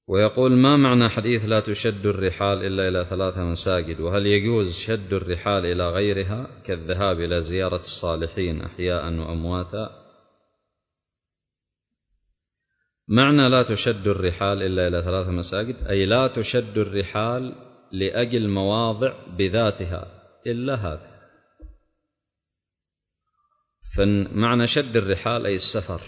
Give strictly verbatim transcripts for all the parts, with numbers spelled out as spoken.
ويقول: ما معنى حديث لا تشد الرحال إلا إلى ثلاثة مساجد؟ وهل يجوز شد الرحال إلى غيرها كالذهاب إلى زيارة الصالحين أحياء وأمواتا؟ معنى لا تشد الرحال إلا إلى ثلاثة مساجد أي لا تشد الرحال لأجل مواضع بذاتها إلا هذه. فمعنى شد الرحال أي السفر،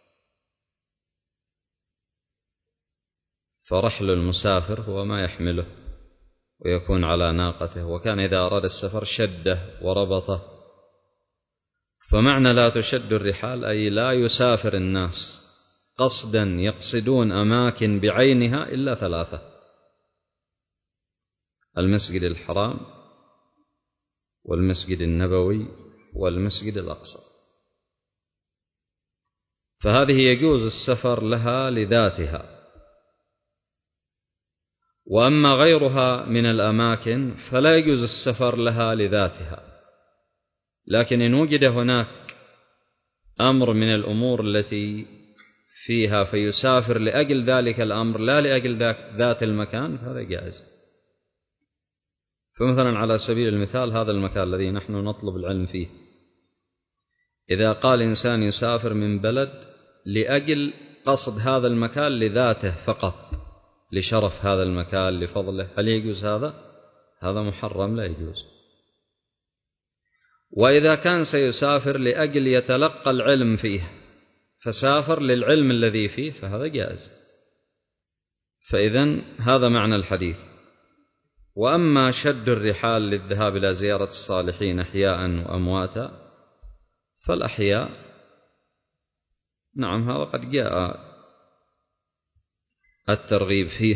فرحل المسافر هو ما يحمله ويكون على ناقته، وكان إذا أراد السفر شده وربطه. فمعنى لا تشد الرحال أي لا يسافر الناس قصدا يقصدون أماكن بعينها إلا ثلاثة: المسجد الحرام والمسجد النبوي والمسجد الأقصى. فهذه يجوز السفر لها لذاتها. وأما غيرها من الأماكن فلا يجوز السفر لها لذاتها، لكن إن وجد هناك أمر من الأمور التي فيها فيسافر لأجل ذلك الأمر لا لأجل ذات المكان فهذا جائز. فمثلا على سبيل المثال هذا المكان الذي نحن نطلب العلم فيه، إذا قال إنسان يسافر من بلد لأجل قصد هذا المكان لذاته فقط، لشرف هذا المكان لفضله، هل يجوز هذا؟ هذا محرم لا يجوز. وإذا كان سيسافر لأجل يتلقى العلم فيه فسافر للعلم الذي فيه فهذا جائز. فإذن هذا معنى الحديث. وأما شد الرحال للذهاب إلى زيارة الصالحين أحياء وأمواتا فالأحياء نعم هذا قد جاء الترغيب فيه.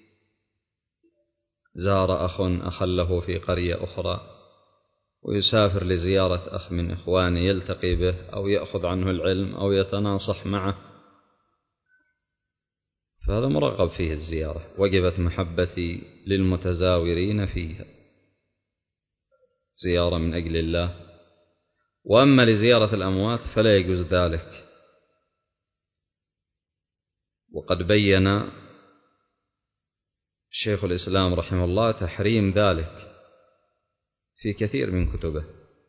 زار أخ أخا له في قرية أخرى ويسافر لزيارة أخ من إخوانه يلتقي به أو يأخذ عنه العلم أو يتناصح معه، فهذا مرغب فيه الزيارة، وجبت محبتي للمتزاورين فيها، زيارة من أجل الله. وأما لزيارة الأموات فلا يجوز ذلك، وقد بين شيخ الإسلام رحمه الله تحريم ذلك في كثير من كتبه.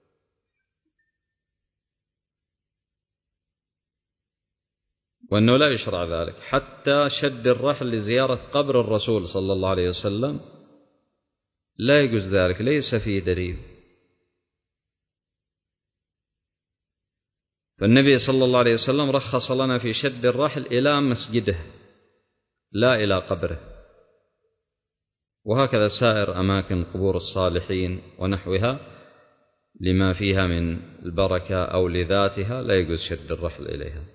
وأنه لا يشرع ذلك، حتى شد الرحل لزيارة قبر الرسول صلى الله عليه وسلم لا يجوز ذلك، ليس فيه دليل. فالنبي صلى الله عليه وسلم رخص لنا في شد الرحل إلى مسجده لا إلى قبره، وهكذا سائر أماكن قبور الصالحين ونحوها لما فيها من البركة أو لذاتها لا يجوز شد الرحل إليها.